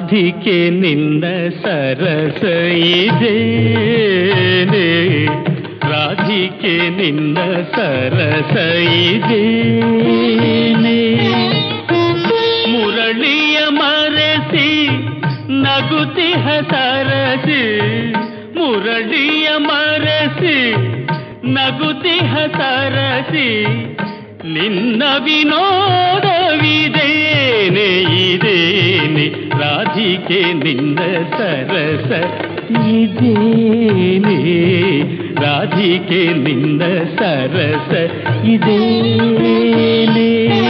ರಾಧಿಕೆ ನಿನ್ನ ಸರಸ ಇದೇನೆ, ರಾಧಿಕೆ ನಿನ್ನ ಸರಸ ಇದೇನೆ. ಮುರಳಿಯ ಮರೆಸಿ ನಗುತಿಹ ಸರಸಿ, ಮುರಳಿಯ ಮರೆಸಿ ನಗುತಿಹ ಸರಸಿ, ನಿನ್ನ ವಿನೋದವಿದೇನೆ ಇದೇನೆ, ರಾಧಿಕೆ ನಿನ್ನ ಸರಸ ಇದೇನೆ, ರಾಧಿಕೆ ನಿನ್ನ ಸರಸ ಇದೇನೆ.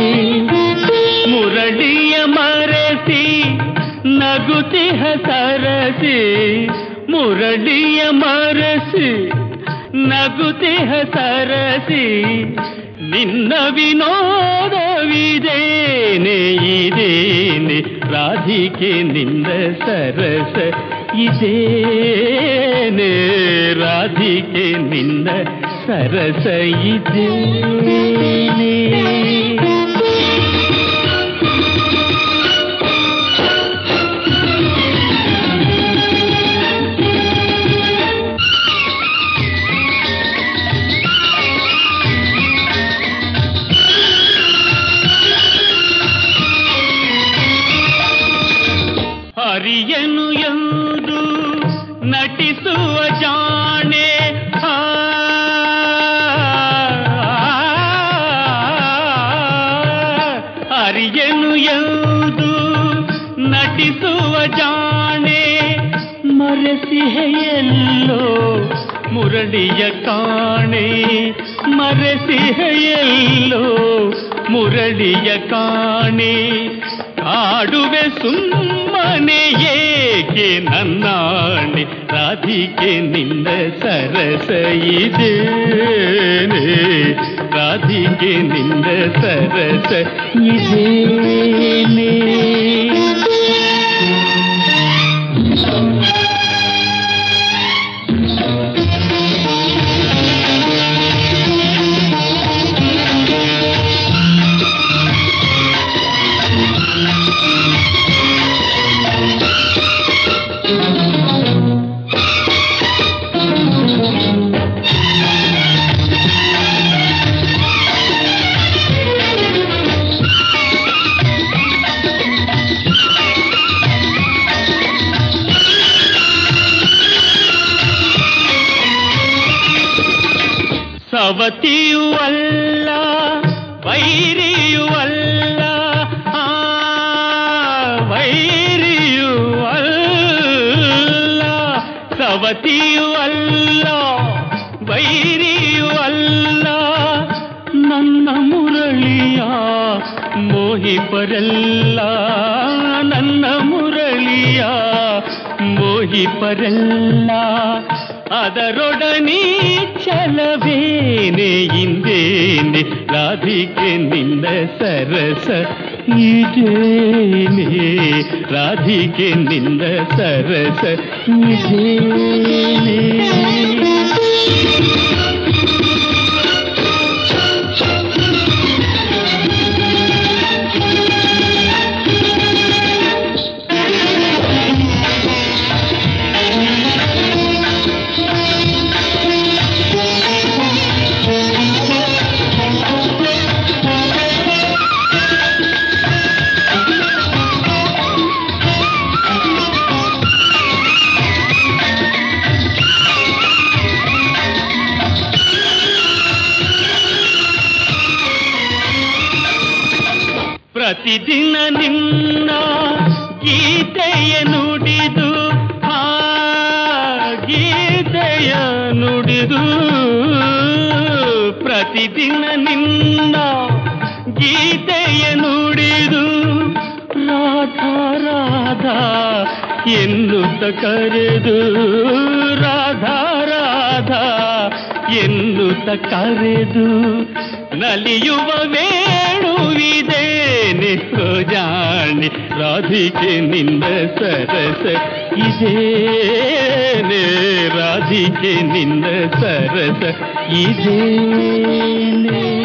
ಮುರಳಿಯ ಮರೆಸಿ ನಗುತಿಹ ಸರಸಿ, ಮುರಳಿಯ ಮರೆಸಿ ನಗುತಿಹ ಸರಸಿ, ನಿನ್ನ ವಿನೋದವಿದೇನೆ ಇದೇನೆ, ರಾಧಿಕೆ ನಿನ್ನ ಸರಸ ಇದೇನೆ, ರಾಧಿಕೆ ನಿನ್ನ ಸರಸ ಇದೇನೆ. ಹರಿಯನು ಎಂದು ನಟಿಸುವ ಜಾಣೆ, ಹರಿಯನು ಎಂದು ನಟಿಸುವ ಜಾಣೆ, ಮರೆಸಿಹೆಯಲ್ಲೋ ಮುರಳಿಯ ಕಾಣೆ, ಮರೆಸಿಹೆಯಲ್ಲೋ ಮುರಳಿಯ ಕಾಣೆ. ಆಡುವೆ ಸುಮ್ಮನೆ ಏಕೆ ನನ್ನಾಣೆ, ರಾಧಿಕೆ ನಿನ್ನ ಸರಸ ಇದೇನೆ, ರಾಧಿಕೆ ನಿನ್ನ ಸರಸ ಇದೇನೆ. ಸವತಿಯೂ ಅಲ್ಲ ವೈರಿಯೂ ಅಲ್ಲ, ವೈರಿಯೂ ಅಲ್ಲ, ಸವತಿಯೂ ಅಲ್ಲ ವೈರಿಯೂ ಅಲ್ಲ, ನನ್ನ ಮುರಳಿಯ ಮೋಹಿಪರಲ್ಲ, ನನ್ನ ಮುರಳಿಯ ಮೋಹಿಪರಲ್ಲ. ಅದರೊಡನೆ ಛಲವೇನೆ ಇಂದೇನೆ, ರಾಧಿಕೆ ನಿನ್ನ ಸರಸ ಇದೇನೆ, ರಾಧಿಕೆ ನಿನ್ನ ಸರಸ ಇದೇನೆ. ಪ್ರತಿದಿನ ನಿನ್ನ ಗೀತೆಯ ನುಡಿದು, ಗೀತೆಯ ನುಡಿದು, ಪ್ರತಿದಿನ ನಿನ್ನ ಗೀತೆಯ ನುಡಿದು, ರಾಧಾ ರಾಧಾ ಎನ್ನುತ್ತ ಕರೆದು, ರಾಧಾ ರಾಧಾ ಎನ್ನುತ್ತ ಕರೆದು, ನಲಿಯುವ ವೇಣುವಿದೇನೆ ಜಾಣೆ, ರಾಧಿಕೆ ನಿನ್ನ ಸರಸ ಇದೇನೆ, ರಾಧಿಕೆ ನಿನ್ನ ಸರಸ ಇದೇನೆ.